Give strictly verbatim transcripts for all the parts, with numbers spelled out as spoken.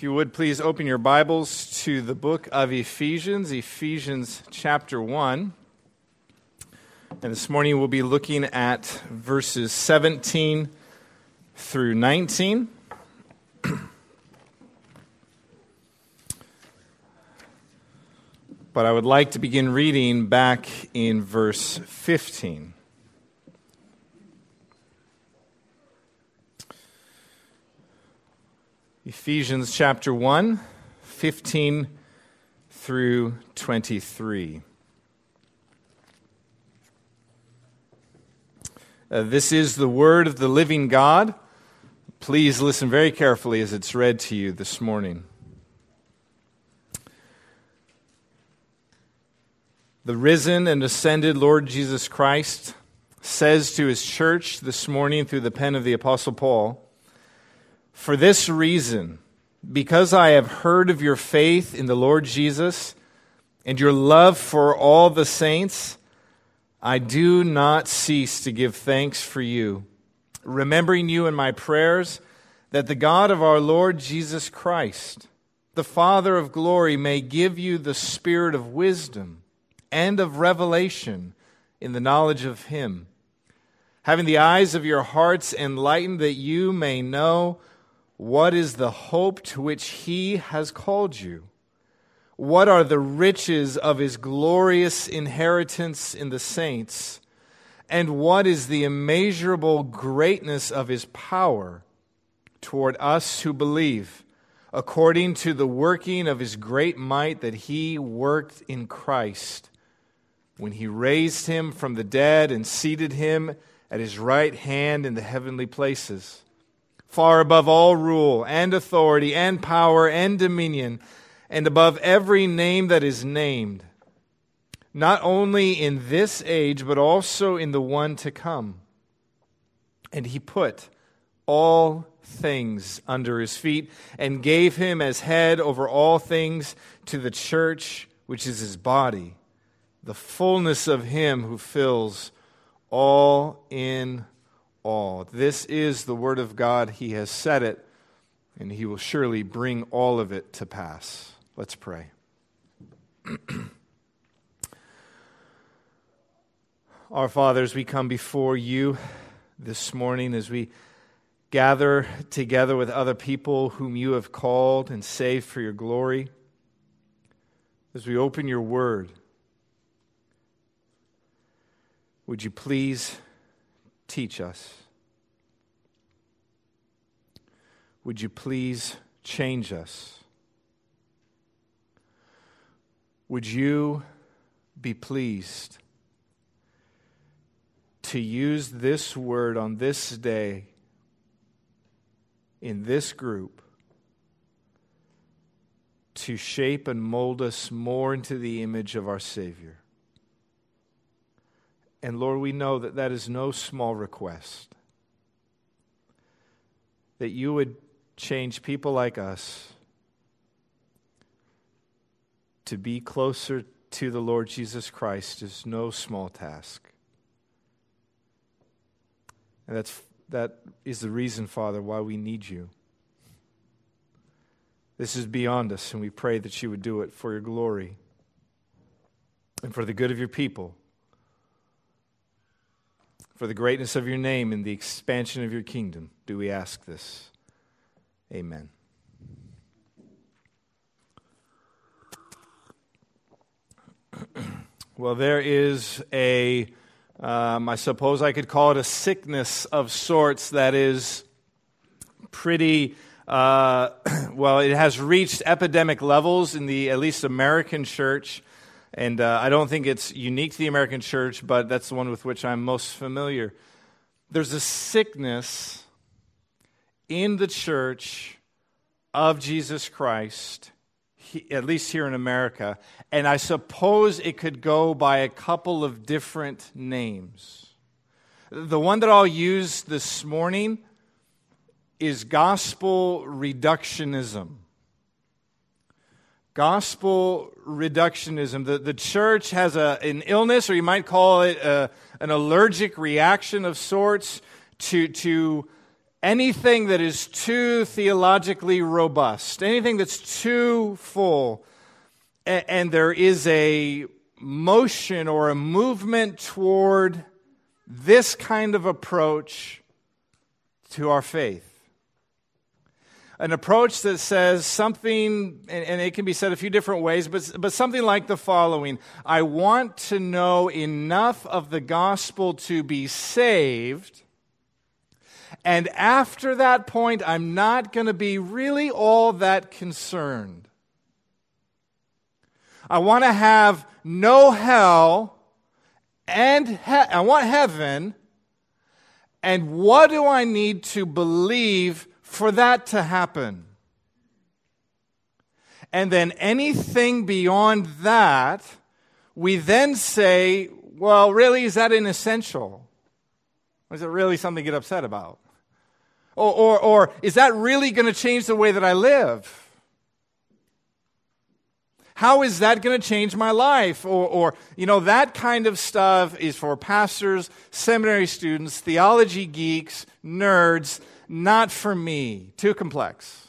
If you would, please open your Bibles to the book of Ephesians, Ephesians chapter one. And this morning we'll be looking at verses seventeen through nineteen. But I would like to begin reading back in verse fifteen. Ephesians chapter one, fifteen through twenty-three. Uh, this is the word of the living God. Please listen very carefully as it's read to you this morning. The risen and ascended Lord Jesus Christ says to his church this morning through the pen of the Apostle Paul, "For this reason, because I have heard of your faith in the Lord Jesus and your love for all the saints, I do not cease to give thanks for you, remembering you in my prayers, that the God of our Lord Jesus Christ, the Father of glory, may give you the spirit of wisdom and of revelation in the knowledge of him, having the eyes of your hearts enlightened, that you may know what is the hope to which he has called you? What are the riches of his glorious inheritance in the saints? And what is the immeasurable greatness of his power toward us who believe, according to the working of his great might that he worked in Christ, when he raised him from the dead and seated him at his right hand in the heavenly places, far above all rule and authority and power and dominion, and above every name that is named, not only in this age, but also in the one to come. And he put all things under his feet, and gave him as head over all things to the church, which is his body, the fullness of him who fills all in all." This is the word of God. He has said it, and he will surely bring all of it to pass. Let's pray. Our Father, as we come before you this morning, as we gather together with other people whom you have called and saved for your glory, as we open your word, would you please teach us? Would you please change us? Would you be pleased to use this word on this day in this group to shape and mold us more into the image of our Savior? And Lord, we know that that is no small request, that you would change people like us to be closer to the Lord Jesus Christ is no small task. And that's that is the reason, Father, why we need you. This is beyond us, and we pray that you would do it for your glory and for the good of your people, for the greatness of your name and the expansion of your kingdom. Do we ask this? Amen. Well, there is a, um, I suppose I could call it a sickness of sorts that is pretty, uh, well, it has reached epidemic levels in the, at least American church. And uh, I don't think it's unique to the American church, but that's the one with which I'm most familiar. There's a sickness in the church of Jesus Christ, he, at least here in America, and I suppose it could go by a couple of different names. The one that I'll use this morning is gospel reductionism. Gospel reductionism. The, the church has a, an illness, or you might call it a, an allergic reaction of sorts to, to anything that is too theologically robust, anything that's too full, and, and there is a motion or a movement toward this kind of approach to our faith. An approach that says something, and, and it can be said a few different ways, but, but something like the following: I want to know enough of the gospel to be saved, and after that point, I'm not going to be really all that concerned. I want to have no hell, and he- I want heaven, and what do I need to believe for that to happen? And then anything beyond that, we then say, well, really, is that an essential? Or is it really something to get upset about? Or, or, or is that really going to change the way that I live? How is that going to change my life? Or, or, you know, that kind of stuff is for pastors, seminary students, theology geeks, nerds, not for me. Too complex.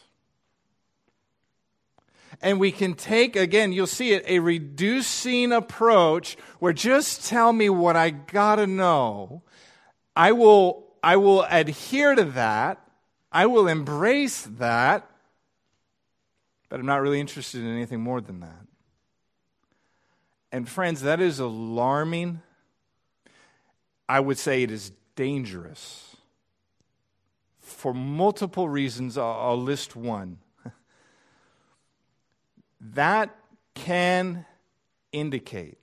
And we can take, again, you'll see it, a reducing approach where just tell me what I got to know. I will, I will adhere to that. I will embrace that. But I'm not really interested in anything more than that. And friends, that is alarming. I would say it is dangerous. For multiple reasons, I'll, I'll list one. That can indicate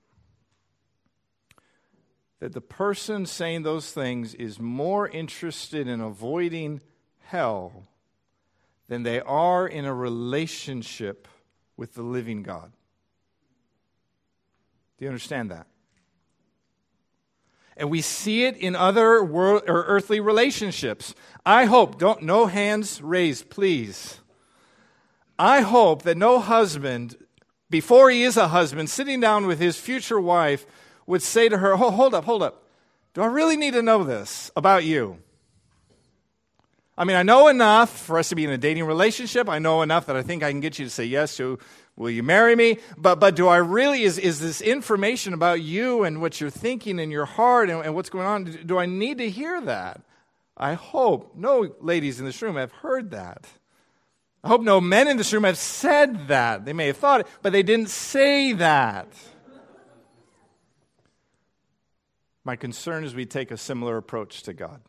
that the person saying those things is more interested in avoiding hell than they are in a relationship with the living God. Do you understand that? And we see it in other world or earthly relationships. I hope, don't, no hands raised, please. I hope that no husband, before he is a husband, sitting down with his future wife, would say to her, oh, hold up, hold up. Do I really need to know this about you? I mean, I know enough for us to be in a dating relationship. I know enough that I think I can get you to say yes to, will you marry me? But but do I really, is, is this information about you and what you're thinking in your heart and, and what's going on, do I need to hear that? I hope no ladies in this room have heard that. I hope no men in this room have said that. They may have thought it, but they didn't say that. My concern is we take a similar approach to God.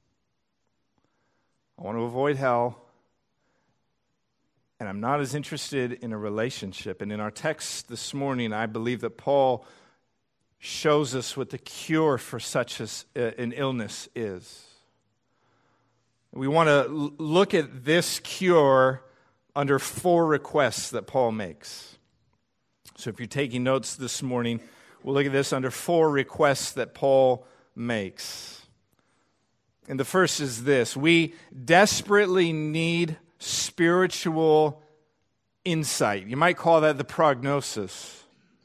I want to avoid hell, and I'm not as interested in a relationship. And in our text this morning, I believe that Paul shows us what the cure for such a, uh, an illness is. We want to l- look at this cure under four requests that Paul makes. So if you're taking notes this morning, we'll look at this under four requests that Paul makes. And the first is this: we desperately need spiritual insight. You might call that the prognosis.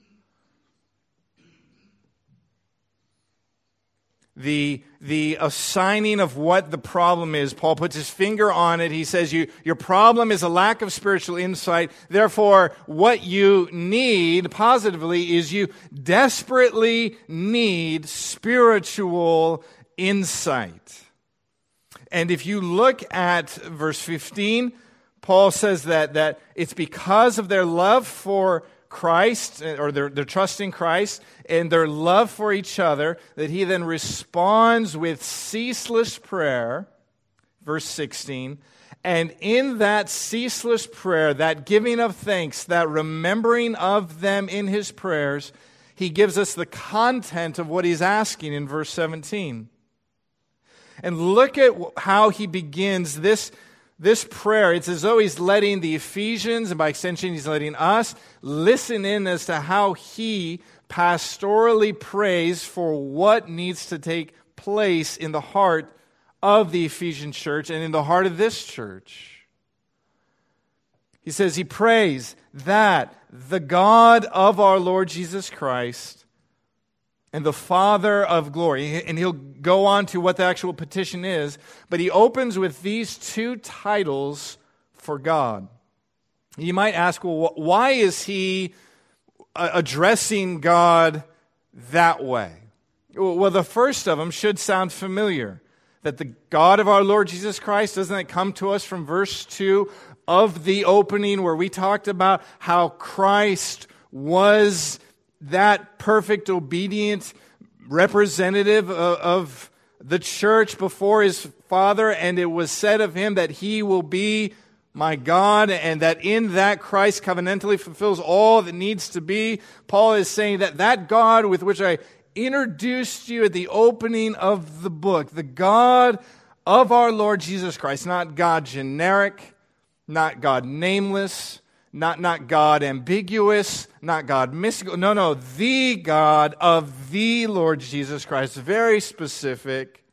The, the assigning of what the problem is. Paul puts his finger on it. He says, you, your problem is a lack of spiritual insight. Therefore, what you need, positively, is you desperately need spiritual insight. And if you look at verse fifteen, Paul says that, that it's because of their love for Christ, or their, their trust in Christ, and their love for each other, that he then responds with ceaseless prayer, verse sixteen. And in that ceaseless prayer, that giving of thanks, that remembering of them in his prayers, he gives us the content of what he's asking in verse seventeen. And look at how he begins this, this prayer. It's as though he's letting the Ephesians, and by extension he's letting us, listen in as to how he pastorally prays for what needs to take place in the heart of the Ephesian church and in the heart of this church. He says he prays that the God of our Lord Jesus Christ, and the Father of glory. And he'll go on to what the actual petition is, but he opens with these two titles for God. You might ask, well, why is he addressing God that way? Well, the first of them should sound familiar. That the God of our Lord Jesus Christ, doesn't that come to us from verse two of the opening where we talked about how Christ was that perfect, obedient representative of, of the church before his Father, and it was said of him that he will be my God, and that in that Christ covenantally fulfills all that needs to be. Paul is saying that that God with which I introduced you at the opening of the book, the God of our Lord Jesus Christ, not God generic, not God nameless, not, not God ambiguous, not God mystical. No, no, the God of the Lord Jesus Christ, very specific.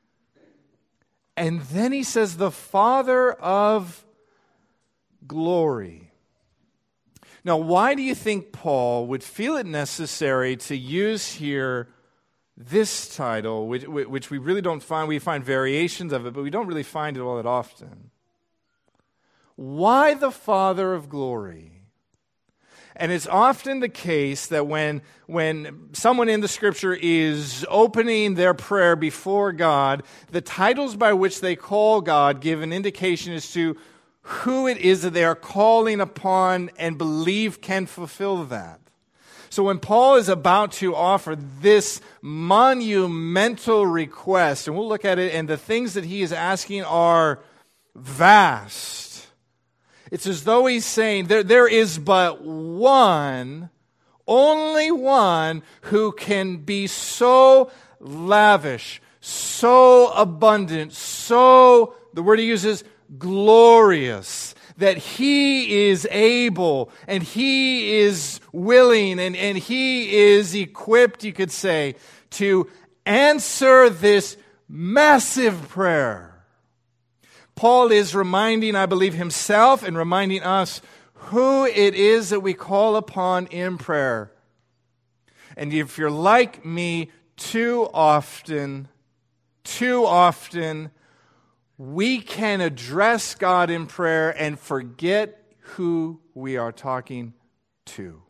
And then he says, the Father of glory. Now, why do you think Paul would feel it necessary to use here this title, which, which we really don't find? We find variations of it, but we don't really find it all that often. Why the Father of glory? And it's often the case that when, when someone in the Scripture is opening their prayer before God, the titles by which they call God give an indication as to who it is that they are calling upon and believe can fulfill that. So when Paul is about to offer this monumental request, and we'll look at it, and the things that he is asking are vast. It's as though he's saying there, there is but one, only one, who can be so lavish, so abundant, so, the word he uses, glorious, that he is able and he is willing and, and he is equipped, you could say, to answer this massive prayer. Paul is reminding, I believe, himself and reminding us who it is that we call upon in prayer. And if you're like me, too often, too often, we can address God in prayer and forget who we are talking to.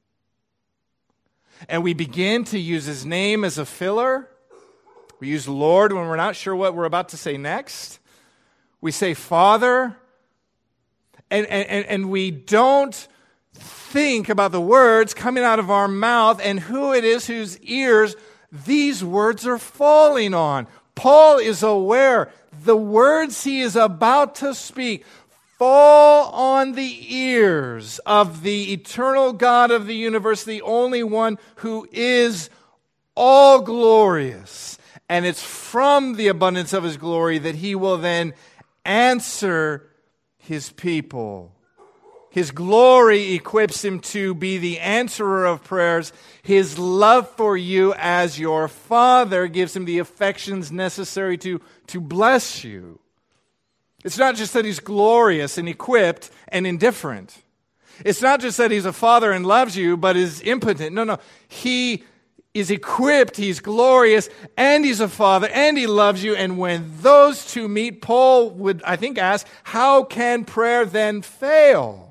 And we begin to use his name as a filler. We use Lord when we're not sure what we're about to say next. We say Father. And, and, and we don't think about the words coming out of our mouth and who it is whose ears these words are falling on. Paul is aware the words he is about to speak fall on the ears of the eternal God of the universe, the only one who is all glorious. And it's from the abundance of his glory that he will then answer his people. His glory equips him to be the answerer of prayers. His love for you as your Father gives him the affections necessary to, to bless you. It's not just that he's glorious and equipped and indifferent. It's not just that he's a father and loves you, but is impotent. No, no. He is equipped, he's glorious, and he's a father, and he loves you. And when those two meet, Paul would, I think, ask, how can prayer then fail?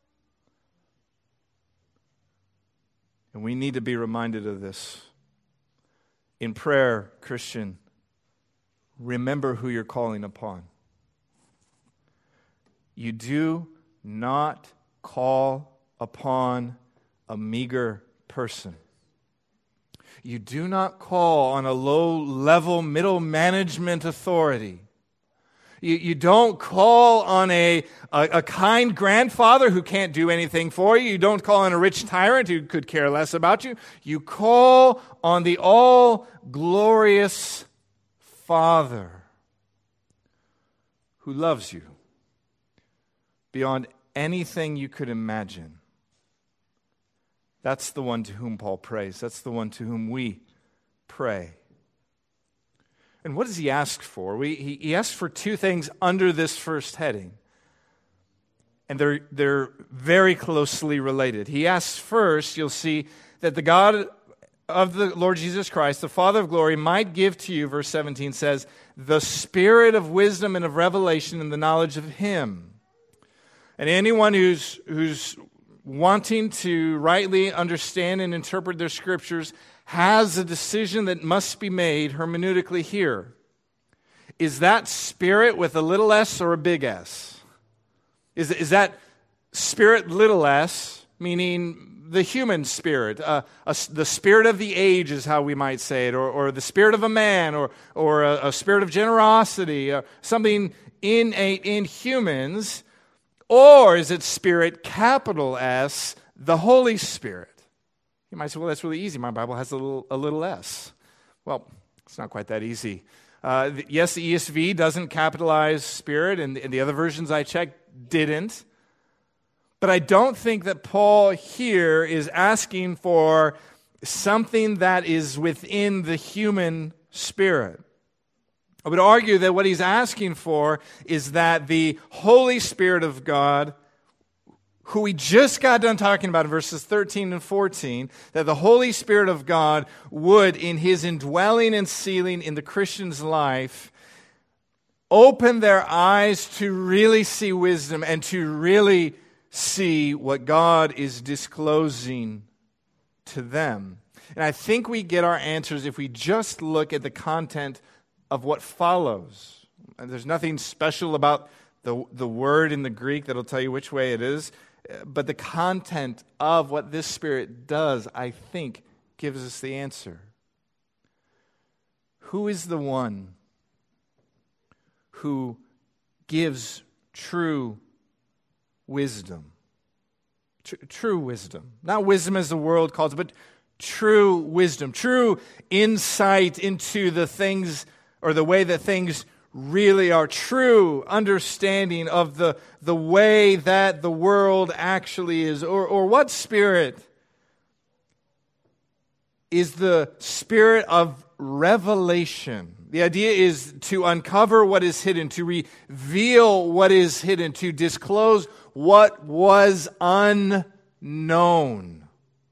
And we need to be reminded of this. In prayer, Christian, remember who you're calling upon. You do not call upon a meager person. You do not call on a low-level middle management authority. You, you don't call on a, a, a kind grandfather who can't do anything for you. You don't call on a rich tyrant who could care less about you. You call on the all-glorious Father who loves you beyond anything you could imagine. That's the one to whom Paul prays. That's the one to whom we pray. And what does he ask for? We, he, he asks for two things under this first heading. And they're, they're very closely related. He asks first, you'll see, that the God of the Lord Jesus Christ, the Father of glory, might give to you, verse seventeen says, the spirit of wisdom and of revelation and the knowledge of Him. And anyone who's who's wanting to rightly understand and interpret their scriptures has a decision that must be made hermeneutically here. Is that spirit with a little s or a big S? Is, is that spirit little s, meaning the human spirit, uh, a, the spirit of the age is how we might say it, or, or the spirit of a man, or, or a, a spirit of generosity, or something innate in humans? Or is it spirit, capital S, the Holy Spirit? You might say, well, that's really easy. My Bible has a little, a little s. Well, it's not quite that easy. Uh, the, yes, the E S V doesn't capitalize spirit, and, and the other versions I checked didn't. But I don't think that Paul here is asking for something that is within the human spirit. I would argue that what he's asking for is that the Holy Spirit of God, who we just got done talking about in verses thirteen and fourteen, that the Holy Spirit of God would, in His indwelling and sealing in the Christian's life, open their eyes to really see wisdom and to really see what God is disclosing to them. And I think we get our answers if we just look at the content of what follows. And there's nothing special about the, the word in the Greek that'll tell you which way it is, but the content of what this Spirit does, I think, gives us the answer. Who is the one who gives true wisdom? Tr- true wisdom. Not wisdom as the world calls it, but true wisdom. True insight into the things, or the way that things really are. True understanding of the, the way that the world actually is. Or, or what spirit is the spirit of revelation? The idea is to uncover what is hidden, to reveal what is hidden, to disclose what was unknown.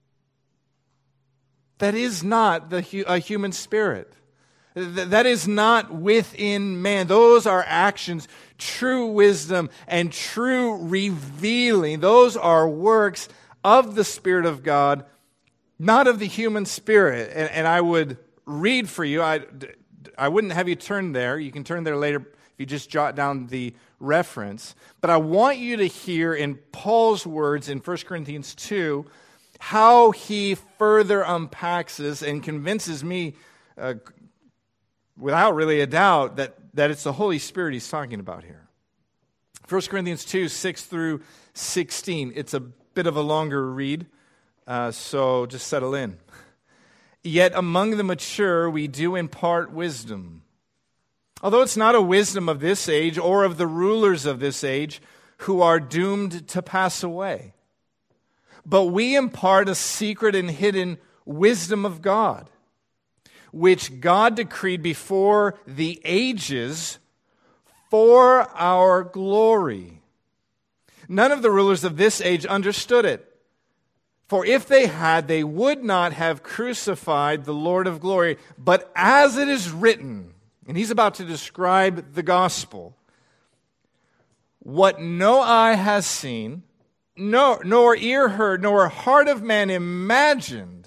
That is not the a human spirit. That is not within man. Those are actions, true wisdom and true revealing. Those are works of the Spirit of God, not of the human spirit. And, and I would read for you. I, I wouldn't have you turn there. You can turn there later if you just jot down the reference. But I want you to hear in Paul's words in First Corinthians two how he further unpacks this and convinces me uh, without really a doubt that, that it's the Holy Spirit he's talking about here. First Corinthians two, six through sixteen. It's a bit of a longer read, uh, so just settle in. Yet among the mature we do impart wisdom. Although it's not a wisdom of this age or of the rulers of this age who are doomed to pass away. But we impart a secret and hidden wisdom of God, which God decreed before the ages for our glory. None of the rulers of this age understood it. For if they had, they would not have crucified the Lord of glory. But as it is written, and he's about to describe the gospel, what no eye has seen, no, nor ear heard, nor heart of man imagined,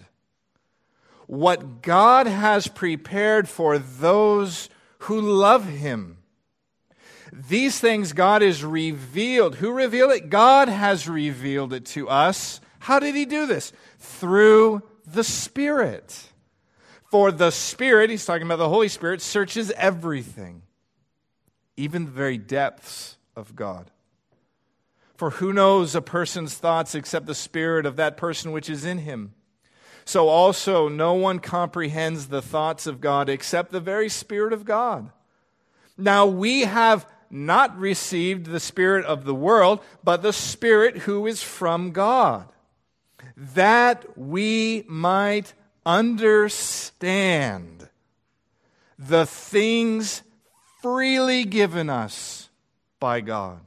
what God has prepared for those who love Him. These things God has revealed. Who revealed it? God has revealed it to us. How did He do this? Through the Spirit. For the Spirit, he's talking about the Holy Spirit, searches everything, even the very depths of God. For who knows a person's thoughts except the spirit of that person which is in him? So also no one comprehends the thoughts of God except the very Spirit of God. Now we have not received the spirit of the world, but the Spirit who is from God, that we might understand the things freely given us by God.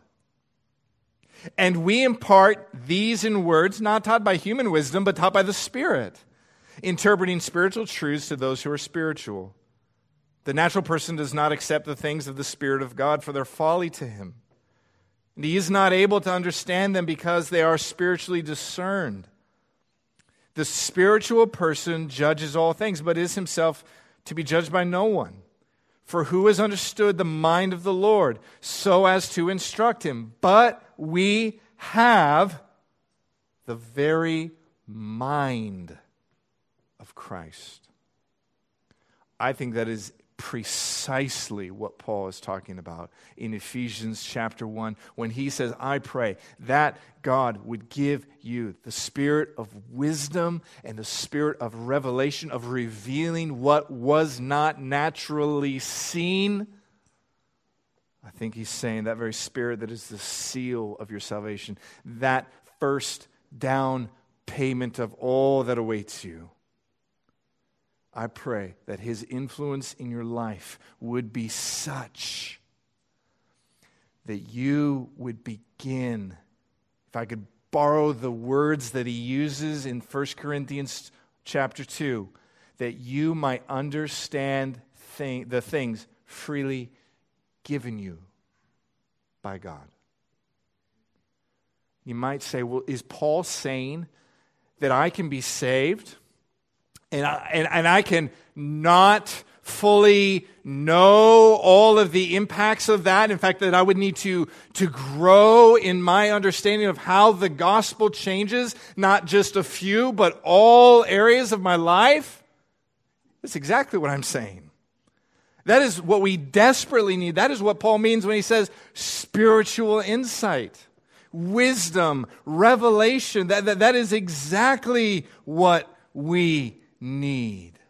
And we impart these in words not taught by human wisdom, but taught by the Spirit, interpreting spiritual truths to those who are spiritual. The natural person does not accept the things of the Spirit of God, for their folly to him. And he is not able to understand them because they are spiritually discerned. The spiritual person judges all things, but is himself to be judged by no one. For who has understood the mind of the Lord so as to instruct him? But we have the very mind of Christ. I think that is precisely what Paul is talking about in Ephesians chapter one when he says, I pray that God would give you the spirit of wisdom and the spirit of revelation, of revealing what was not naturally seen. I think he's saying that very spirit that is the seal of your salvation, that first down payment of all that awaits you. I pray that his influence in your life would be such that you would begin, if I could borrow the words that he uses in First Corinthians chapter two, that you might understand thing, the things freely given you by God. You might say, well, is Paul saying that I can be saved And I, and, and I can not fully know all of the impacts of that? In fact, that I would need to, to grow in my understanding of how the gospel changes, not just a few, but all areas of my life? That's exactly what I'm saying. That is what we desperately need. That is what Paul means when he says spiritual insight, wisdom, revelation. That, that, that is exactly what we need.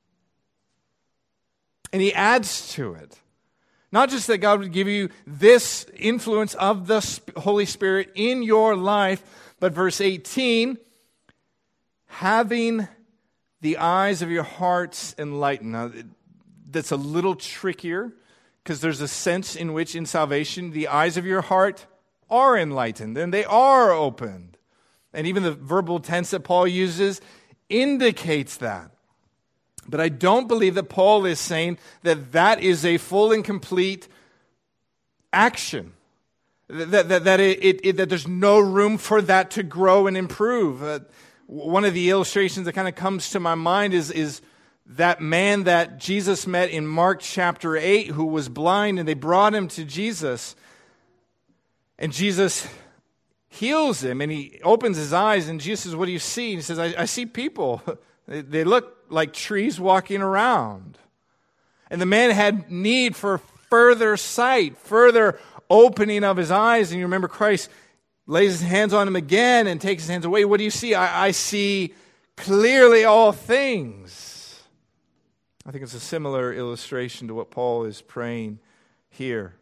And he adds to it. Not just that God would give you this influence of the Holy Spirit in your life, but verse eighteen, having the eyes of your hearts enlightened. Now, that's a little trickier because there's a sense in which in salvation the eyes of your heart are enlightened and they are opened. And even the verbal tense that Paul uses indicates that. But I don't believe that Paul is saying that that is a full and complete action. That, that, that, it, it, it, that there's no room for that to grow and improve. Uh, one of the illustrations that kind of comes to my mind is, is that man that Jesus met in Mark chapter eight who was blind, and they brought him to Jesus. And Jesus heals him, and he opens his eyes, and Jesus says, what do you see? And he says, I, I see people. They, they look like trees walking around. And the man had need for further sight, further opening of his eyes. And you remember Christ lays his hands on him again and takes his hands away. What do you see? I, I see clearly all things. I think it's a similar illustration to what Paul is praying here,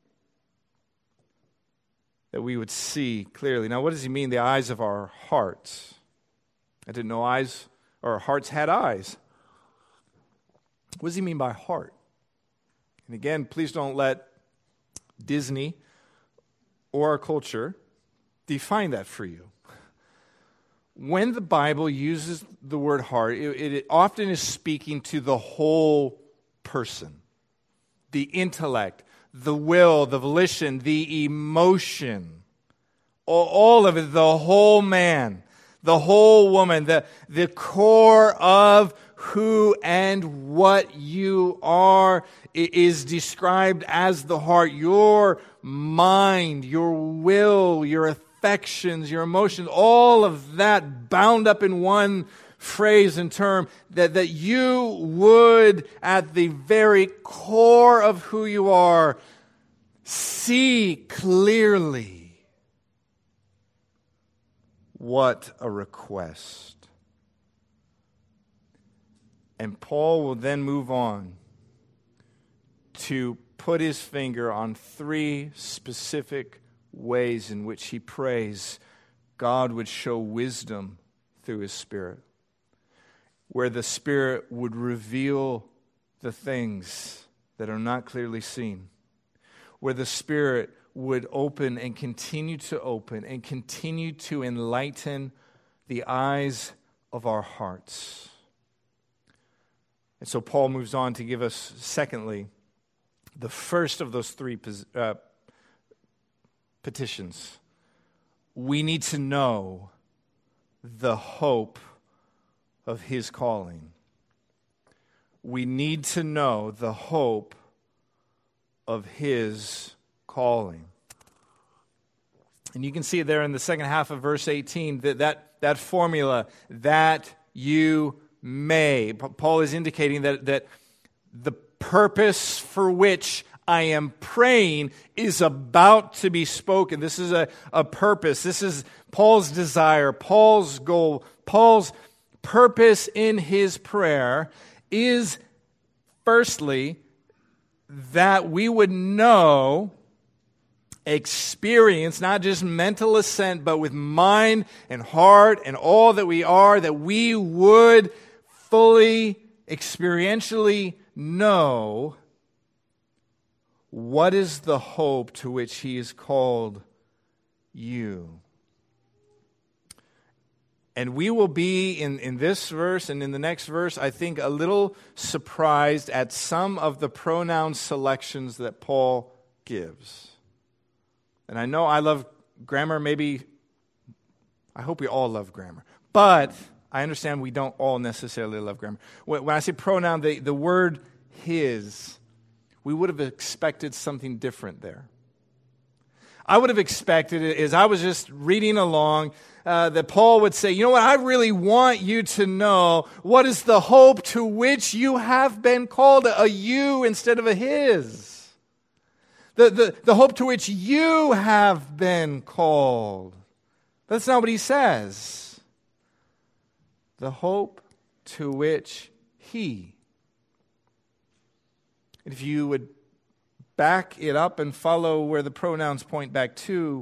that we would see clearly. Now, what does he mean, the eyes of our hearts? I didn't know eyes or our hearts had eyes. What does he mean by heart? And again, please don't let Disney or our culture define that for you. When the Bible uses the word heart, it, it often is speaking to the whole person, the intellect, the will, the volition, the emotion, all of it, the whole man, the whole woman, the, the core of who and what you are is described as the heart. Your mind, your will, your affections, your emotions, all of that bound up in one phrase and term, that, that you would, at the very core of who you are, see clearly. What a request. And Paul will then move on to put his finger on three specific ways in which he prays God would show wisdom through his Spirit, where the Spirit would reveal the things that are not clearly seen, where the Spirit would open and continue to open and continue to enlighten the eyes of our hearts. And so Paul moves on to give us, secondly, the first of those three uh, petitions. We need to know the hope of his calling. We need to know the hope of his calling. And you can see it there in the second half of verse eighteen, that that, that formula, that you may. Paul is indicating that, that the purpose for which I am praying is about to be spoken. This is a, a purpose. This is Paul's desire, Paul's goal, Paul's purpose in his prayer is, firstly, that we would know, experience, not just mental assent, but with mind and heart and all that we are, that we would fully, experientially know what is the hope to which he has called you. And we will be, in, in this verse and in the next verse, I think, a little surprised at some of the pronoun selections that Paul gives. And I know I love grammar, maybe, I hope we all love grammar. But I understand we don't all necessarily love grammar. When, when I say pronoun, the, the word his, we would have expected something different there. I would have expected it as I was just reading along uh, that Paul would say, you know what, I really want you to know what is the hope to which you have been called, a you instead of a his. The, the, the hope to which you have been called. That's not what he says. The hope to which he. If you would back it up and follow where the pronouns point back to,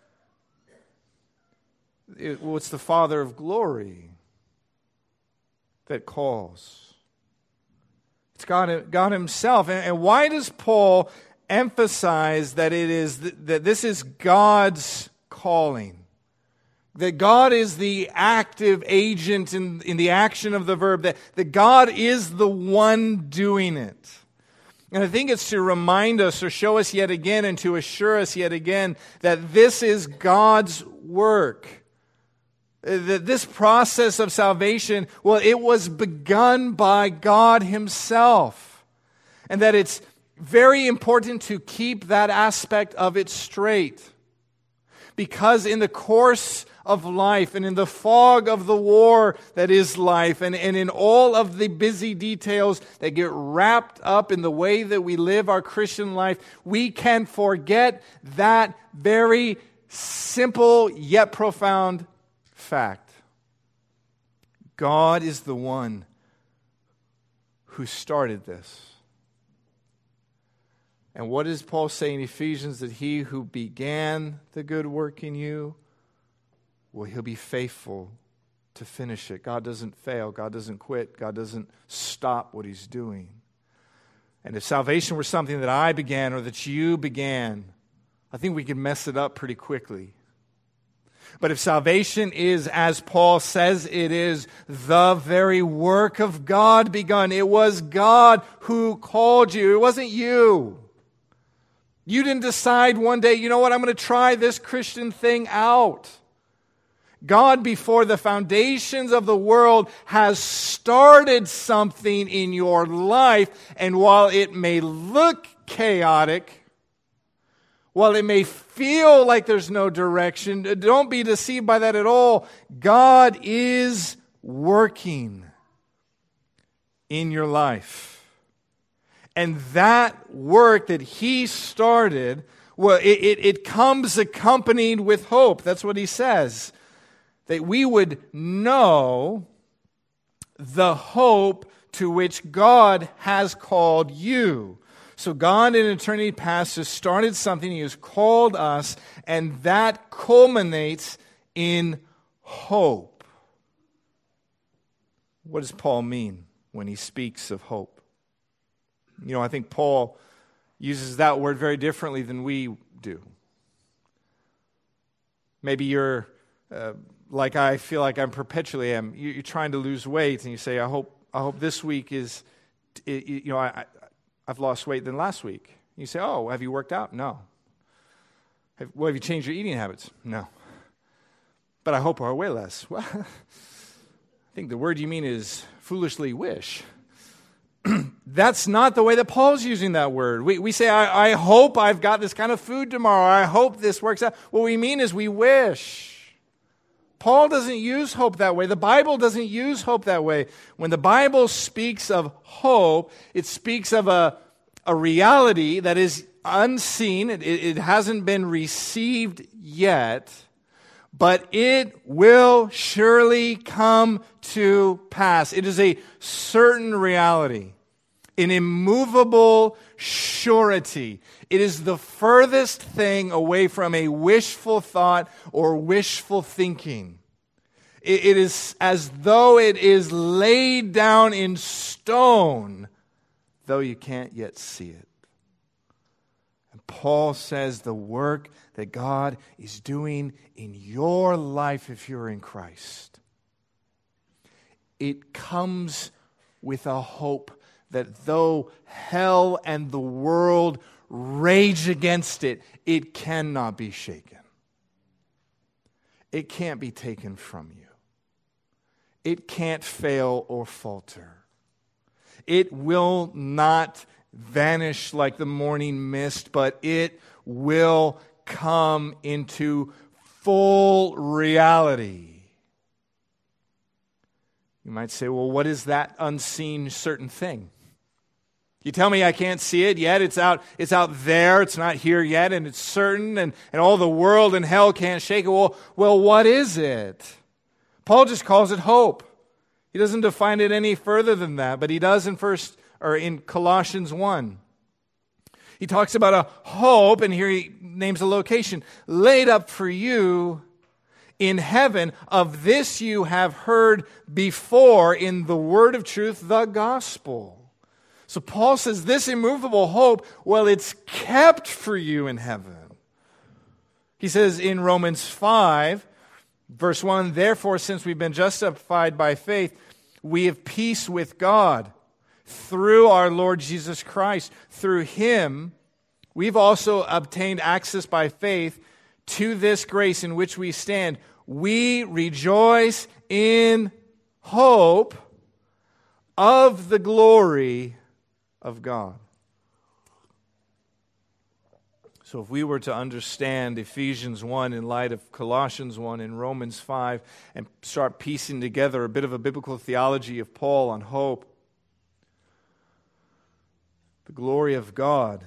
it, well, it's the Father of glory that calls. It's God, God himself. And, and why does Paul emphasize that it is th- that this is God's calling? That God is the active agent in, in the action of the verb, that, that God is the one doing it. And I think it's to remind us or show us yet again and to assure us yet again that this is God's work. That this process of salvation, well, it was begun by God himself. And that it's very important to keep that aspect of it straight. Because in the course of life and in the fog of the war that is life and, and in all of the busy details that get wrapped up in the way that we live our Christian life, we can forget that very simple yet profound fact. God is the one who started this. And what does Paul say in Ephesians? That he who began the good work in you, well, he'll be faithful to finish it. God doesn't fail. God doesn't quit. God doesn't stop what he's doing. And if salvation were something that I began or that you began, I think we could mess it up pretty quickly. But if salvation is, as Paul says it is, the very work of God begun, it was God who called you. It wasn't you. You didn't decide one day, you know what, I'm going to try this Christian thing out. God, before the foundations of the world, has started something in your life, and while it may look chaotic, while it may feel like there's no direction, don't be deceived by that at all. God is working in your life. And that work that he started, well, it, it, it comes accompanied with hope. That's what he says. That we would know the hope to which God has called you. So God in eternity past has started something. He has called us, and that culminates in hope. What does Paul mean when he speaks of hope? You know, I think Paul uses that word very differently than we do. Maybe you're, uh, like I feel like I'm perpetually am, you're trying to lose weight, and you say, I hope I hope this week is you know, I, I've lost weight than last week. You say, oh, have you worked out? No. Have, well, have you changed your eating habits? No. But I hope I'll weigh less. Well, I think the word you mean is foolishly wish. That's not the way that Paul's using that word. We, we say, I, I hope I've got this kind of food tomorrow. I hope this works out. What we mean is we wish. Paul doesn't use hope that way. The Bible doesn't use hope that way. When the Bible speaks of hope, it speaks of a, a reality that is unseen. It, it hasn't been received yet, but it will surely come to pass. It is a certain reality, an immovable surety. It is the furthest thing away from a wishful thought or wishful thinking. It, it is as though it is laid down in stone, though you can't yet see it. And Paul says the work that God is doing in your life if you're in Christ, it comes with a hope that though hell and the world rage against it, it cannot be shaken. It can't be taken from you. It can't fail or falter. It will not vanish like the morning mist, but it will come into full reality. You might say, well, what is that unseen certain thing? You tell me I can't see it yet. It's out, it's out there. It's not here yet, and it's certain, and, and all the world and hell can't shake it. Well, well, what is it? Paul just calls it hope. He doesn't define it any further than that, but he does in first or in Colossians one. He talks about a hope, and here he names a location, laid up for you in heaven. Of this you have heard before in the word of truth, the gospel. So Paul says this immovable hope, well, it's kept for you in heaven. He says in Romans five, verse one, therefore, since we've been justified by faith, we have peace with God through our Lord Jesus Christ. Through him, we've also obtained access by faith to this grace in which we stand. We rejoice in hope of the glory of God. So if we were to understand Ephesians one in light of Colossians one and Romans five and start piecing together a bit of a biblical theology of Paul on hope, the glory of God,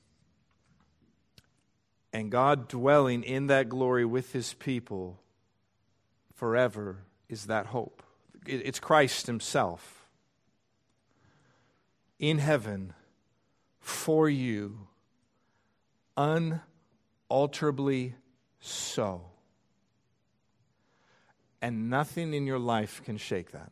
and God dwelling in that glory with his people forever is that hope. It's Christ himself in heaven for you, unalterably so. And nothing in your life can shake that.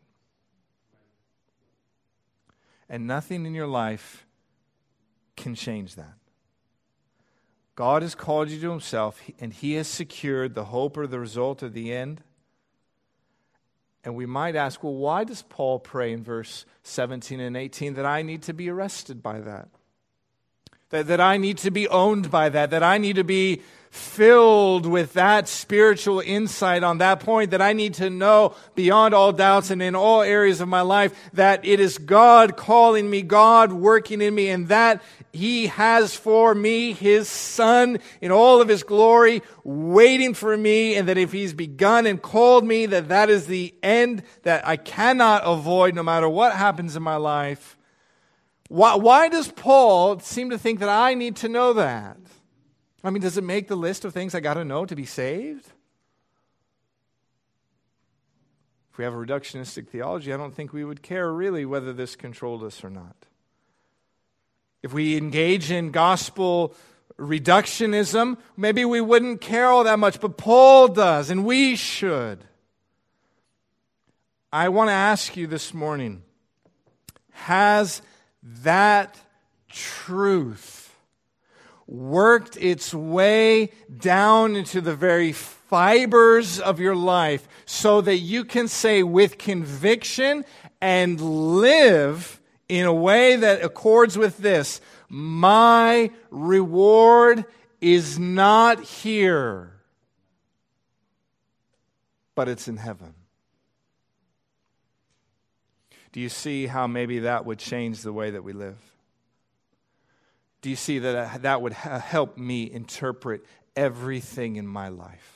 And nothing in your life can change that. God has called you to himself, and he has secured the hope or the result of the end. And we might ask, well, why does Paul pray in verse seventeen and eighteen that I need to be arrested by that? That, that I need to be owned by that, that I need to be filled with that spiritual insight on that point, that I need to know beyond all doubts and in all areas of my life that it is God calling me, God working in me, and that he has for me his Son in all of his glory waiting for me, and that if he's begun and called me, that that is the end that I cannot avoid no matter what happens in my life. Why, why does Paul seem to think that I need to know that? I mean, does it make the list of things I got to know to be saved? If we have a reductionistic theology, I don't think we would care really whether this controlled us or not. If we engage in gospel reductionism, maybe we wouldn't care all that much, but Paul does, and we should. I want to ask you this morning, has that truth worked its way down into the very fibers of your life so that you can say with conviction and live in a way that accords with this. My reward is not here, but it's in heaven. Do you see how maybe that would change the way that we live? Do you see that that would help me interpret everything in my life?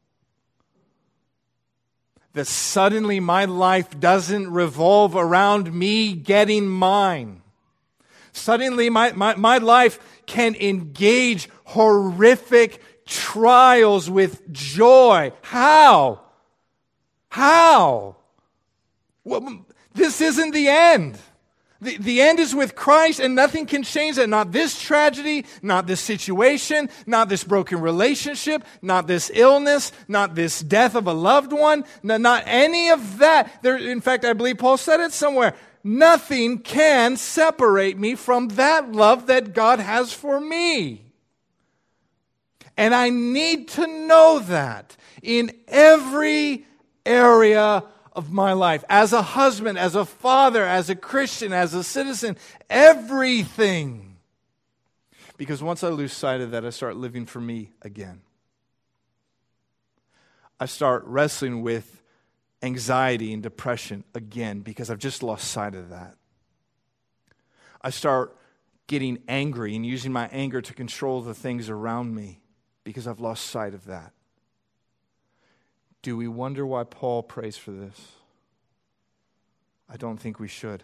That suddenly my life doesn't revolve around me getting mine. Suddenly my, my, my life can engage horrific trials with joy. How? How? Well, this isn't the end. The, the end is with Christ, and nothing can change that. Not this tragedy, not this situation, not this broken relationship, not this illness, not this death of a loved one, no, not any of that. There, in fact, I believe Paul said it somewhere. Nothing can separate me from that love that God has for me. And I need to know that in every area of my life. As a husband, as a father, as a Christian, as a citizen, everything. Because once I lose sight of that, I start living for me again. I start wrestling with anxiety and depression again because I've just lost sight of that. I start getting angry and using my anger to control the things around me because I've lost sight of that. Do we wonder why Paul prays for this? I don't think we should.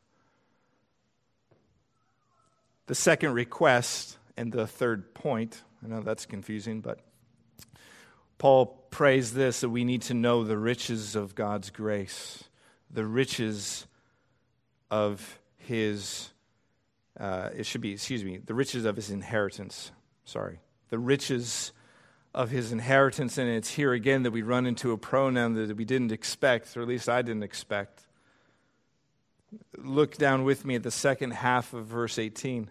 The second request and the third point, I know that's confusing, but Paul prays this, that we need to know the riches of God's grace, the riches of his, uh, it should be, excuse me, the riches of his inheritance. Sorry. The riches of his inheritance, and it's here again that we run into a pronoun that we didn't expect, or at least I didn't expect. Look down with me at the second half of verse eighteen.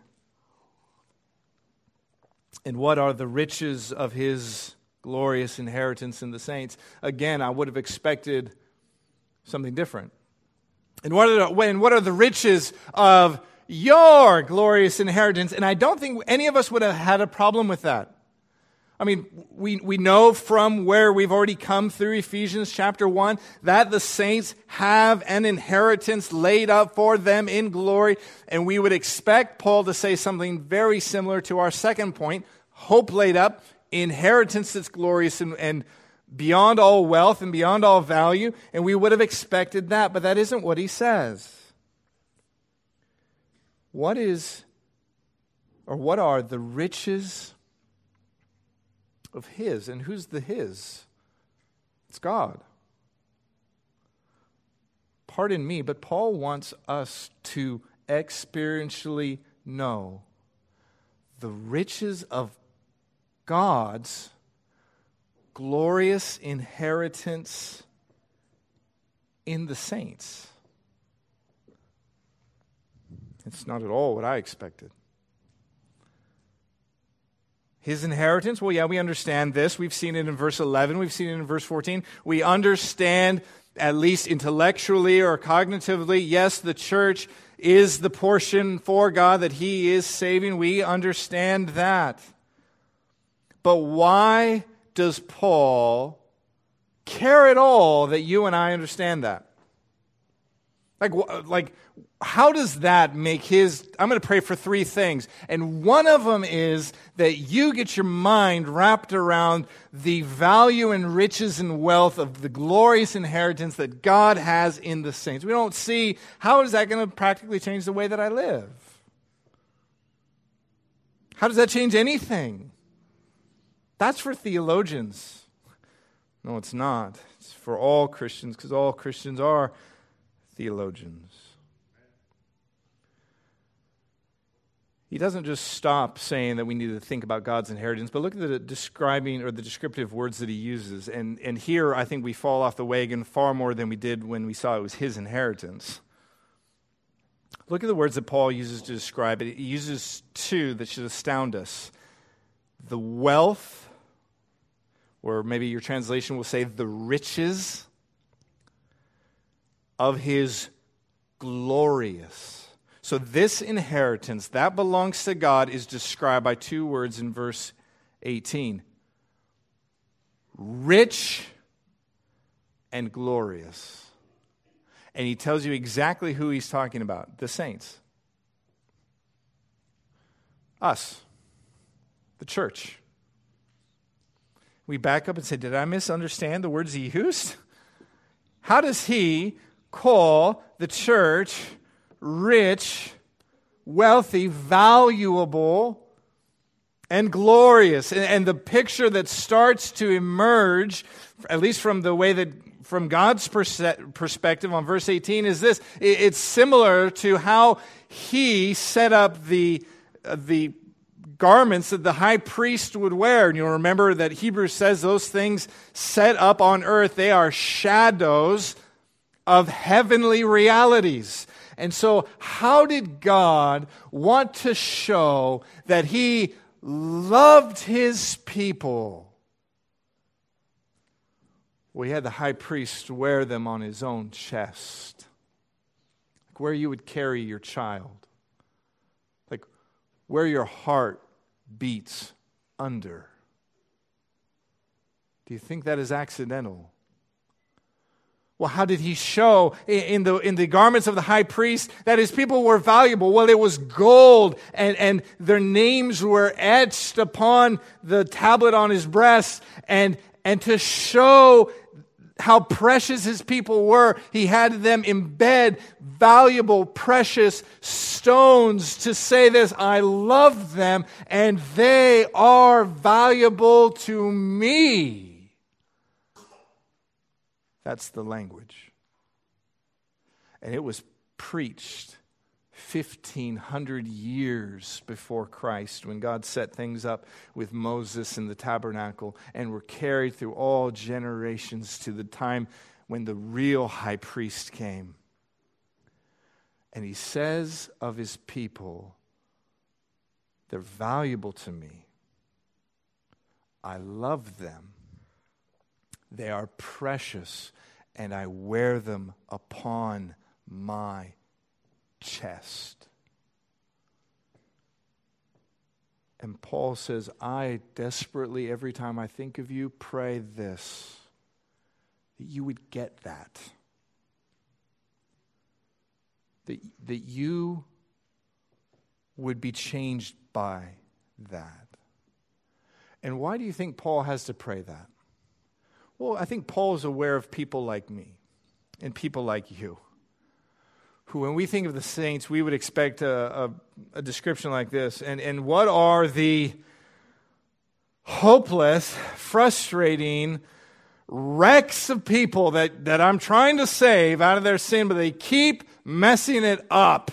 And what are the riches of his glorious inheritance in the saints? Again, I would have expected something different. And what are the, and what are the riches of your glorious inheritance? And I don't think any of us would have had a problem with that. I mean, we, we know from where we've already come through Ephesians chapter one that the saints have an inheritance laid up for them in glory. And we would expect Paul to say something very similar to our second point, hope laid up, inheritance that's glorious and, and beyond all wealth and beyond all value. And we would have expected that, but that isn't what he says. What is, or what are the riches of his? And who's the his? It's God. Pardon me, but Paul wants us to experientially know the riches of God's glorious inheritance in the saints. It's not at all what I expected. His inheritance, well, yeah, we understand this. We've seen it in verse eleven. We've seen it in verse fourteen. We understand, at least intellectually or cognitively, yes, the church is the portion for God that he is saving. We understand that. But why does Paul care at all that you and I understand that? Like, like, how does that make his... I'm going to pray for three things. And one of them is that you get your mind wrapped around the value and riches and wealth of the glorious inheritance that God has in the saints. We don't see, how is that going to practically change the way that I live? How does that change anything? That's for theologians. No, it's not. It's for all Christians, because all Christians are theologians. He doesn't just stop saying that we need to think about God's inheritance, but look at the describing or the descriptive words that he uses. And, and here I think we fall off the wagon far more than we did when we saw it was his inheritance. Look at the words that Paul uses to describe it. He uses two that should astound us. The wealth, or maybe your translation will say the riches of his glorious. So this inheritance that belongs to God is described by two words in verse eighteen. Rich and glorious. And he tells you exactly who he's talking about. The saints. Us. The church. We back up and say, did I misunderstand the words he used? How does he call the church rich, wealthy, valuable, and glorious? And, and the picture that starts to emerge, at least from the way that, from God's perse- perspective on verse eighteen, is this. It, it's similar to how he set up the, uh, the garments that the high priest would wear. And you'll remember that Hebrews says those things set up on earth, they are shadows of heavenly realities. And so how did God want to show that he loved his people? Well, he had the high priest wear them on his own chest, like where you would carry your child, like where your heart beats under. Do you think that is accidental? Well, how did he show in the in the garments of the high priest that his people were valuable? Well, it was gold, and, and their names were etched upon the tablet on his breast. And, and to show how precious his people were, he had them embed valuable, precious stones to say this: I love them, and they are valuable to me. That's the language. And it was preached fifteen hundred years before Christ, when God set things up with Moses in the tabernacle, and were carried through all generations to the time when the real high priest came. And he says of his people, they're valuable to me. I love them. They are precious, and I wear them upon my chest. And Paul says, I desperately, every time I think of you, pray this, that you would get that. That, that you would be changed by that. And why do you think Paul has to pray that? Well, I think Paul is aware of people like me and people like you, who, when we think of the saints, we would expect a, a, a description like this. And, and what are the hopeless, frustrating wrecks of people that, that I'm trying to save out of their sin, but they keep messing it up?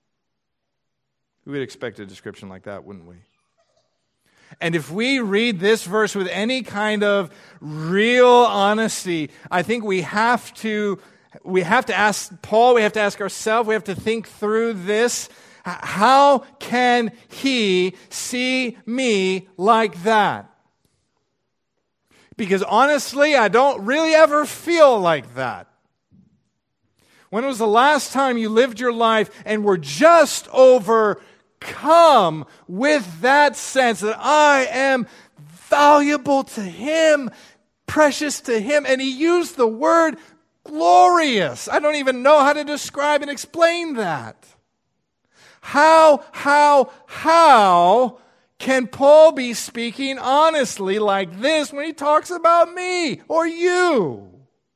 We would expect a description like that, wouldn't we? And if we read this verse with any kind of real honesty, I think we have to we have to ask Paul, we have to ask ourselves, we have to think through this. How can he see me like that? Because honestly, I don't really ever feel like that. When was the last time you lived your life and were just over come with that sense that I am valuable to him, precious to him? And he used the word glorious. I don't even know how to describe and explain that. How, how, how can Paul be speaking honestly like this when he talks about me or you?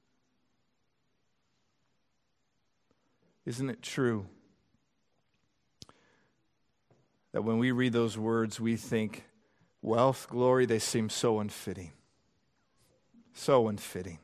Isn't it true that when we read those words, we think, wealth, glory, they seem so unfitting. So unfitting.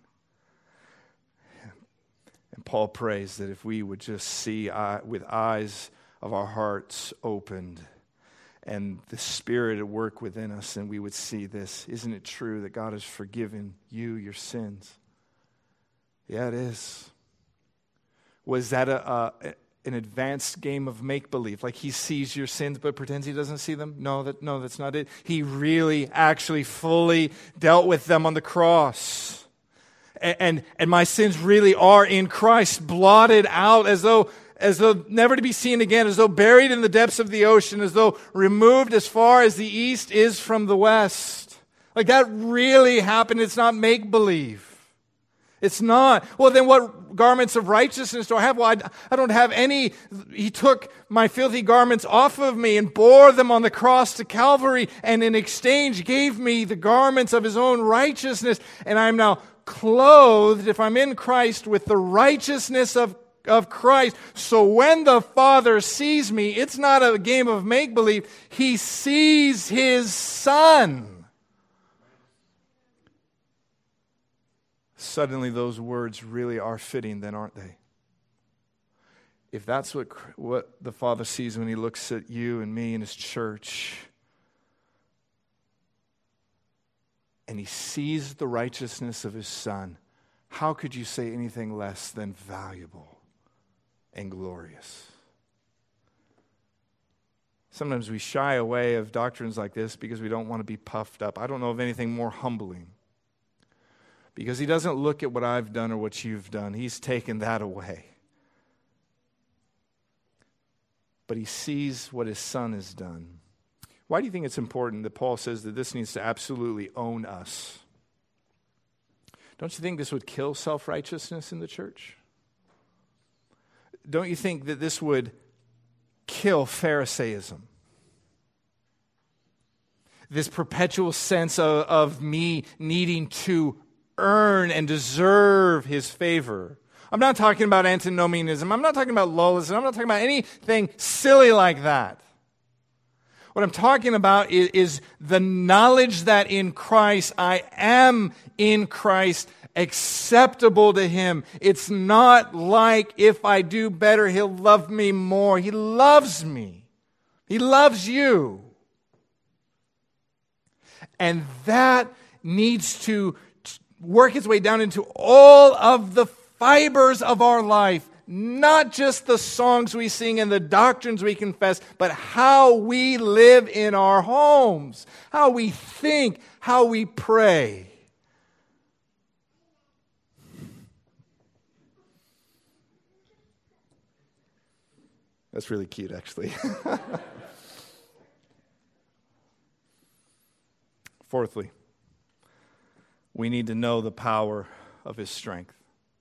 And Paul prays that if we would just see uh, with eyes of our hearts opened and the Spirit at work within us, and we would see this. Isn't it true that God has forgiven you your sins? Yeah, it is. Was that a... a an advanced game of make-believe, like he sees your sins but pretends he doesn't see them? No, that no, that's not it. He really, actually, fully dealt with them on the cross. And, and, and my sins really are in Christ, blotted out as though as though never to be seen again, as though buried in the depths of the ocean, as though removed as far as the east is from the west. Like that really happened. It's not make-believe. It's not. Well, then what garments of righteousness do I have? Well, I, I don't have any. He took my filthy garments off of me and bore them on the cross to Calvary, and in exchange gave me the garments of his own righteousness. And I'm now clothed, if I'm in Christ, with the righteousness of, of Christ. So when the Father sees me, it's not a game of make-believe. He sees his Son. Suddenly those words really are fitting then, aren't they? If that's what, what the Father sees when he looks at you and me and his church, and he sees the righteousness of his Son, how could you say anything less than valuable and glorious? Sometimes we shy away of doctrines like this because we don't want to be puffed up. I don't know of anything more humbling. Because he doesn't look at what I've done or what you've done. He's taken that away. But he sees what his Son has done. Why do you think it's important that Paul says that this needs to absolutely own us? Don't you think this would kill self-righteousness in the church? Don't you think that this would kill Pharisaism? This perpetual sense of, of me needing to earn and deserve his favor. I'm not talking about antinomianism. I'm not talking about lawlessness. I'm not talking about anything silly like that. What I'm talking about is, is the knowledge that in Christ, I am in Christ, acceptable to him. It's not like if I do better, he'll love me more. He loves me. He loves you. And that needs to work its way down into all of the fibers of our life, not just the songs we sing and the doctrines we confess, but how we live in our homes, how we think, how we pray. That's really cute, actually. Fourthly, we need to know the power of his strength.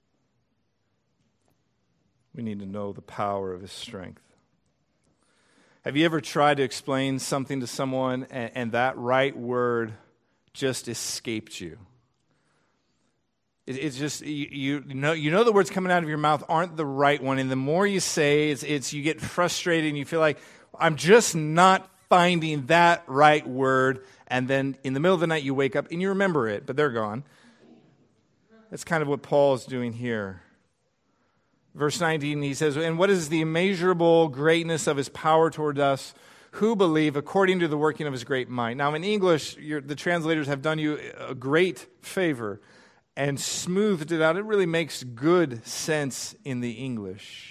We need to know the power of his strength. Have you ever tried to explain something to someone and, and that right word just escaped you? It, it's just, you, you know you know the words coming out of your mouth aren't the right one, and the more you say, it's, it's you get frustrated and you feel like, I'm just not finding that right word. And then in the middle of the night you wake up and you remember it, but they're gone. That's kind of what Paul is doing here. Verse nineteen, he says, and what is the immeasurable greatness of his power toward us who believe according to the working of his great might. Now in English, the translators have done you a great favor and smoothed it out. It really makes good sense in the English.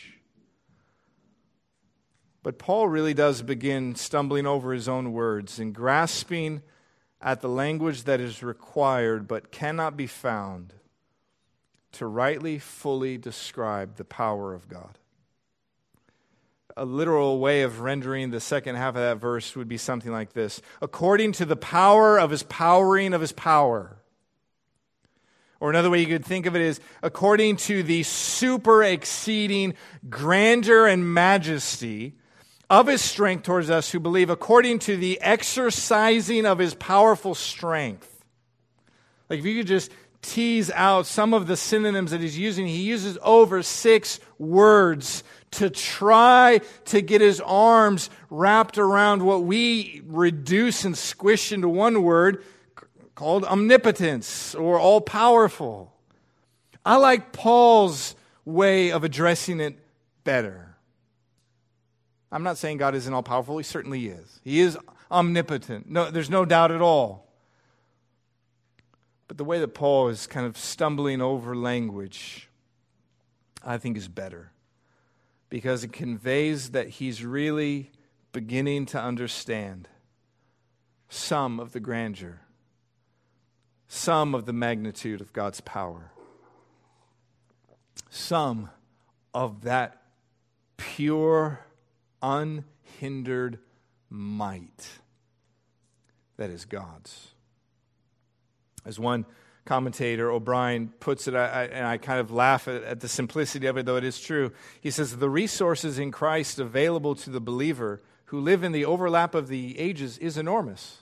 But Paul really does begin stumbling over his own words and grasping at the language that is required but cannot be found to rightly, fully describe the power of God. A literal way of rendering the second half of that verse would be something like this: according to the power of his powering of his power. Or another way you could think of it is, according to the super exceeding grandeur and majesty of his strength towards us who believe, according to the exercising of his powerful strength. Like if you could just tease out some of the synonyms that he's using, he uses over six words to try to get his arms wrapped around what we reduce and squish into one word called omnipotence or all-powerful. I like Paul's way of addressing it better. I'm not saying God isn't all-powerful. He certainly is. He is omnipotent. No, there's no doubt at all. But the way that Paul is kind of stumbling over language, I think is better. Because it conveys that he's really beginning to understand some of the grandeur, some of the magnitude of God's power, some of that pure, unhindered might that is God's. As one commentator, O'Brien, puts it, I, I, and I kind of laugh at, at the simplicity of it, though it is true. He says, the resources in Christ available to the believer who live in the overlap of the ages is enormous.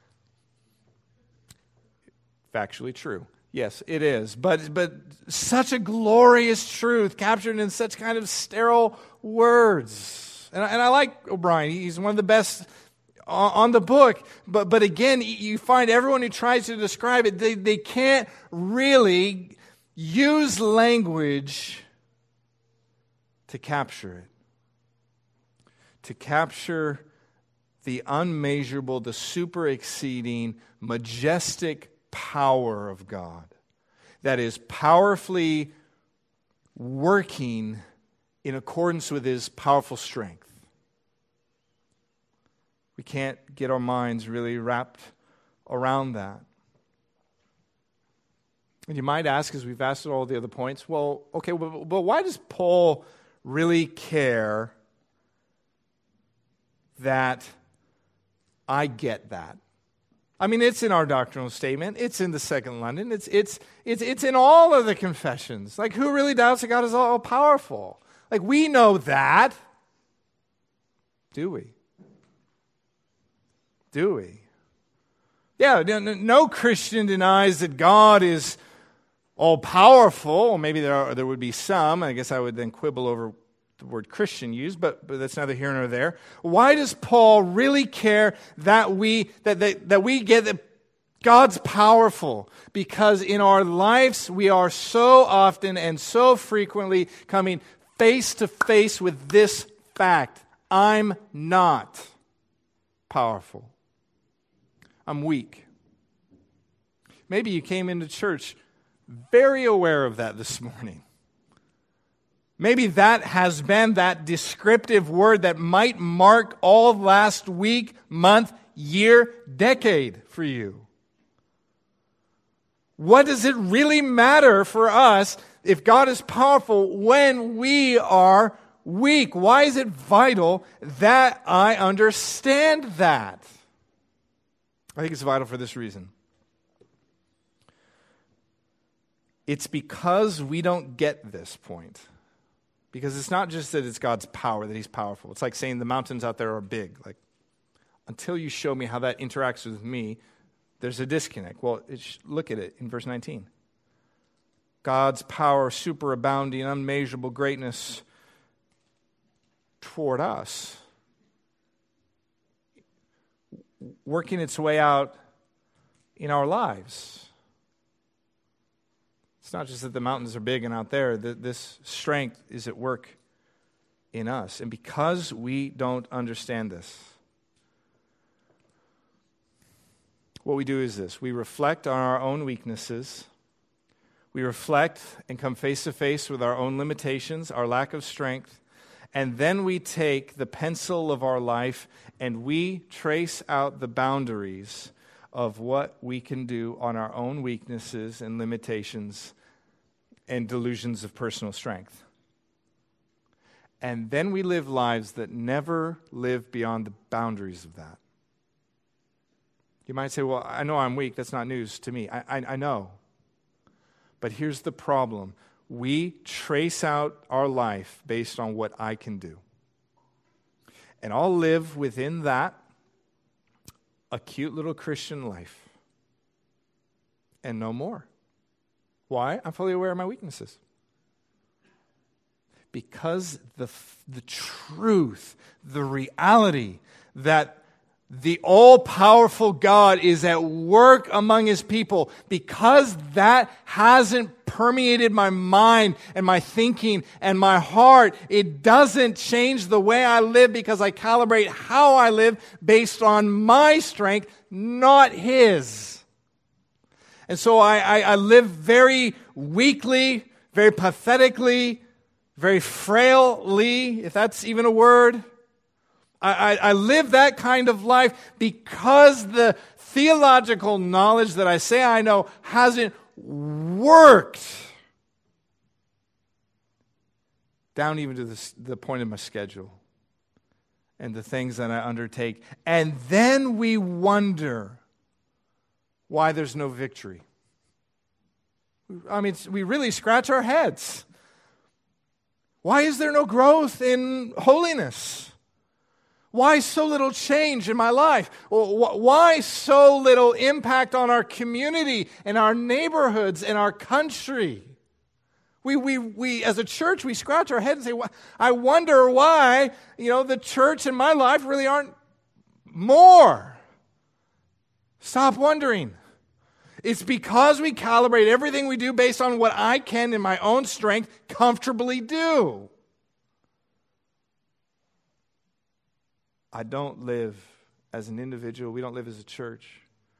Factually true. Yes, it is. But but such a glorious truth captured in such kind of sterile words. And I, and I like O'Brien. He's one of the best on, on the book. But but again, you find everyone who tries to describe it, they, they can't really use language to capture it. To capture the unmeasurable, the super exceeding, majestic power of God that is powerfully working in accordance with His powerful strength. We can't get our minds really wrapped around that. And you might ask, as we've asked at all the other points, well, okay, but, but why does Paul really care that I get that? I mean, it's in our doctrinal statement. It's in the Second London. It's it's it's it's in all of the confessions. Like, who really doubts that God is all powerful? Like, we know that. Do we? Do we? Yeah, no Christian denies that God is all powerful. Maybe there are, there would be some. I guess I would then quibble over the word Christian used, but, but that's neither here nor there. Why does Paul really care that we that that, that we get that God's powerful? Because in our lives we are so often and so frequently coming face to face with this fact: I'm not powerful. I'm weak. Maybe you came into church very aware of that this morning. Maybe that has been that descriptive word that might mark all of last week, month, year, decade for you. What does it really matter for us if God is powerful when we are weak? Why is it vital that I understand that? I think it's vital for this reason. It's because we don't get this point. Because it's not just that it's God's power, that He's powerful. It's like saying the mountains out there are big. Like, until you show me how that interacts with me, there's a disconnect. Well, it's, look at it in verse nineteen. God's power, superabounding, unmeasurable greatness toward us, working its way out in our lives. It's not just that the mountains are big and out there. This strength is at work in us. And because we don't understand this, what we do is this. We reflect on our own weaknesses. We reflect and come face to face with our own limitations, our lack of strength. And then we take the pencil of our life and we trace out the boundaries of what we can do on our own weaknesses and limitations and delusions of personal strength. And then we live lives that never live beyond the boundaries of that. You might say, well, I know I'm weak. That's not news to me. I, I, I know. But here's the problem. We trace out our life based on what I can do. And I'll live within that a cute little Christian life and no more. Why? I'm fully aware of my weaknesses. Because the, the truth, the reality that the all-powerful God is at work among His people, because that hasn't permeated my mind and my thinking and my heart, it doesn't change the way I live because I calibrate how I live based on my strength, not His. And so I, I, I live very weakly, very pathetically, very frailly, if that's even a word. I, I, I live that kind of life because the theological knowledge that I say I know hasn't worked down even to the, the point of my schedule and the things that I undertake. And then we wonder why there's no victory. I mean, we really scratch our heads. Why is there no growth in holiness? Why so little change in my life? Why so little impact on our community and our neighborhoods and our country? We, we, we, as a church, we scratch our head and say, I wonder why, you know, the church and my life really aren't more. Stop wondering. It's because we calibrate everything we do based on what I can in my own strength comfortably do. I don't live as an individual. We don't live as a church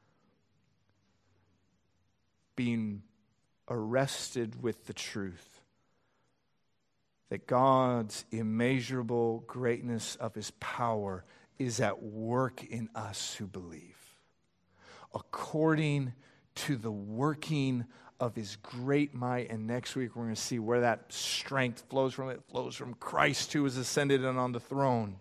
being arrested with the truth that God's immeasurable greatness of His power is at work in us who believe, according to the working of His great might. And next week we're going to see where that strength flows from. It flows from Christ, who is ascended and on the throne.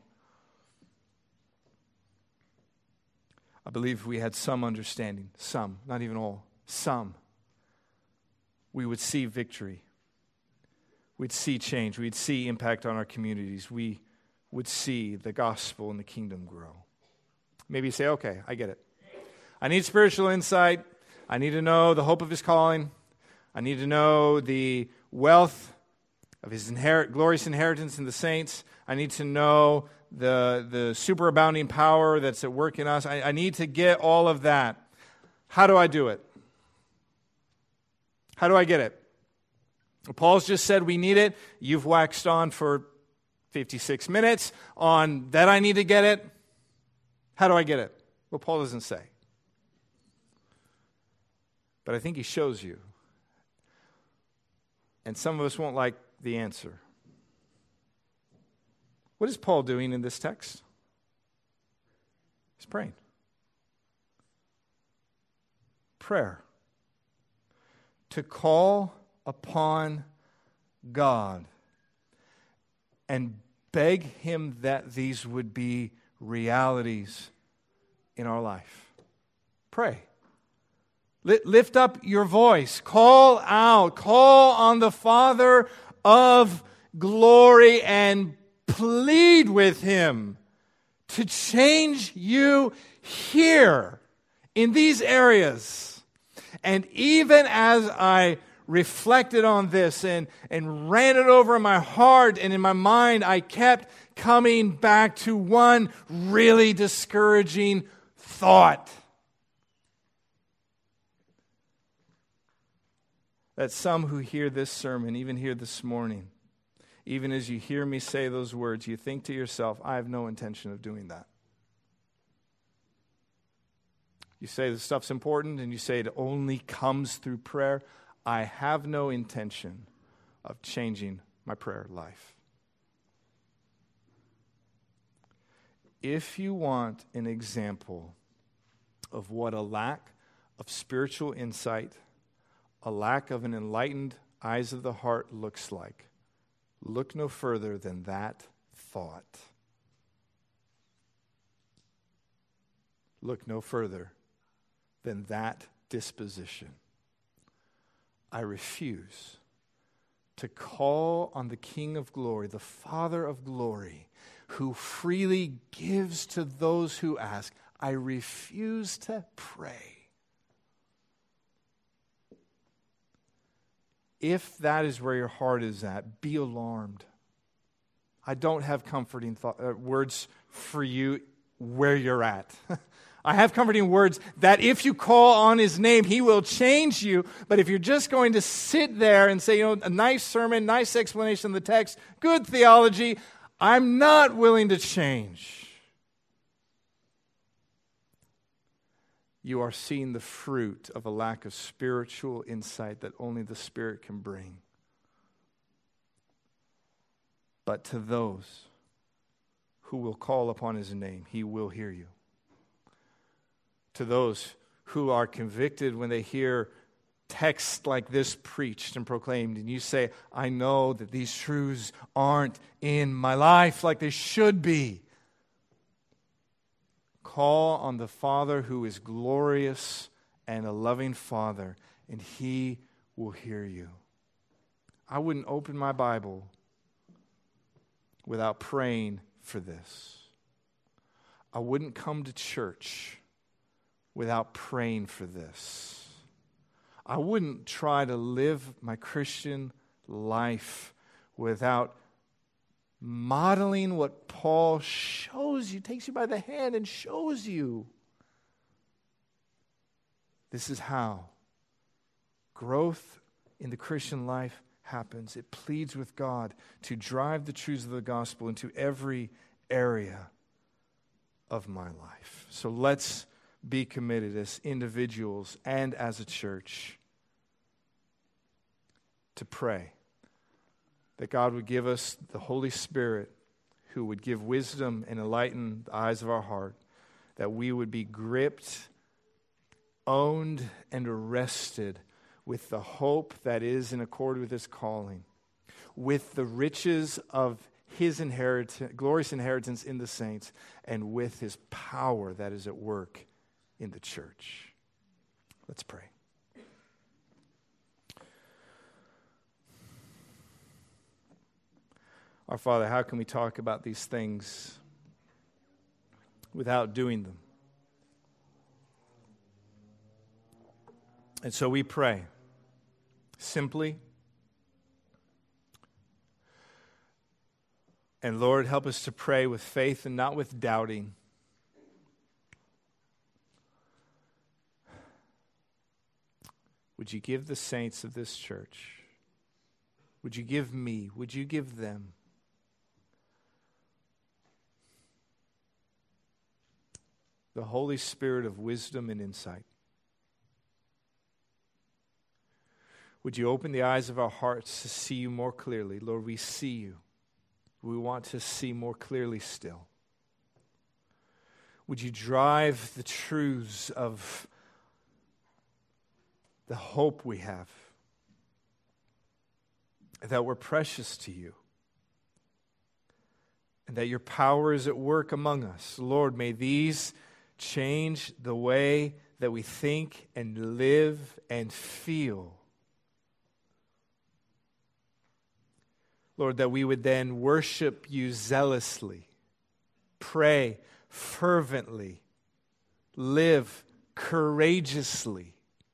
I believe if we had some understanding, some, not even all, some, we would see victory. We'd see change. We'd see impact on our communities. We would see the gospel and the kingdom grow. Maybe you say, okay, I get it. I need spiritual insight. I need to know the hope of His calling. I need to know the wealth of His inherit, glorious inheritance in the saints. I need to know the, the superabounding power that's at work in us. I, I need to get all of that. How do I do it? How do I get it? Well, Paul's just said we need it. You've waxed on for fifty-six minutes on that I need to get it. How do I get it? Well, Paul doesn't say. But I think he shows you. And some of us won't like the answer. What is Paul doing in this text? He's praying. Prayer. To call upon God and beg Him that these would be realities in our life. Pray. Lift up your voice. Call out. Call on the Father of glory and plead with Him to change you here in these areas. And even as I reflected on this and, and ran it over in my heart and in my mind, I kept coming back to one really discouraging thought. That some who hear this sermon, even here this morning, even as you hear me say those words, you think to yourself, I have no intention of doing that. You say this stuff's important, and you say it only comes through prayer. I have no intention of changing my prayer life. If you want an example of what a lack of spiritual insight, a lack of an enlightened eyes of the heart looks like, look no further than that thought. Look no further than that disposition. I refuse to call on the King of glory, the Father of glory, who freely gives to those who ask. I refuse to pray. If that is where your heart is at, be alarmed. I don't have comforting th- uh, words for you where you're at. I have comforting words that if you call on His name, He will change you. But if you're just going to sit there and say, you know, a nice sermon, nice explanation of the text, good theology, I'm not willing to change. You are seeing the fruit of a lack of spiritual insight that only the Spirit can bring. But to those who will call upon His name, He will hear you. To those who are convicted when they hear text like this preached and proclaimed, and you say, I know that these truths aren't in my life like they should be. Call on the Father who is glorious and a loving Father, and He will hear you. I wouldn't open my Bible without praying for this. I wouldn't come to church without praying for this. I wouldn't try to live my Christian life without modeling what Paul shows you, takes you by the hand and shows you. This is how growth in the Christian life happens. It pleads with God to drive the truths of the gospel into every area of my life. So let's be committed as individuals and as a church to pray that God would give us the Holy Spirit who would give wisdom and enlighten the eyes of our heart, that we would be gripped, owned, and arrested with the hope that is in accord with His calling, with the riches of His inheritance, glorious inheritance in the saints, and with His power that is at work in the church. Let's pray. Our Father, how can we talk about these things without doing them? And so we pray simply. And Lord, help us to pray with faith and not with doubting. Would you give the saints of this church, would you give me, would you give them the Holy Spirit of wisdom and insight? Would you open the eyes of our hearts to see you more clearly? Lord, we see you. We want to see more clearly still. Would you drive the truths of the hope we have, that we're precious to you, and that your power is at work among us? Lord, may these change the way that we think and live and feel. Lord, that we would then worship you zealously, pray fervently, live courageously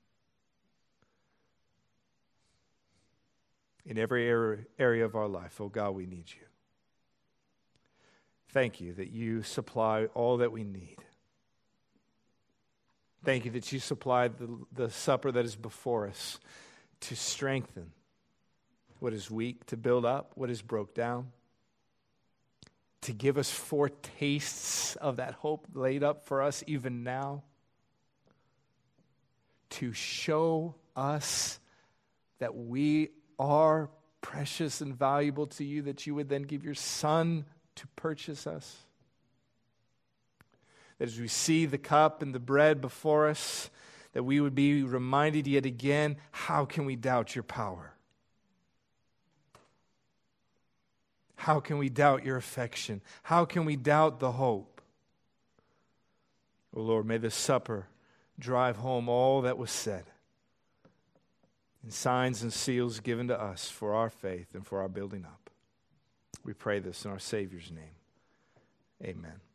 in every area of our life. Oh God, we need you. Thank you that you supply all that we need. Thank you that you supplied the, the supper that is before us to strengthen what is weak, to build up what is broke down, to give us foretastes of that hope laid up for us even now, to show us that we are precious and valuable to you, that you would then give your Son to purchase us. That as we see the cup and the bread before us, that we would be reminded yet again, how can we doubt your power? How can we doubt your affection? How can we doubt the hope? Oh Lord, may this supper drive home all that was said, and signs and seals given to us for our faith and for our building up. We pray this in our Savior's name. Amen.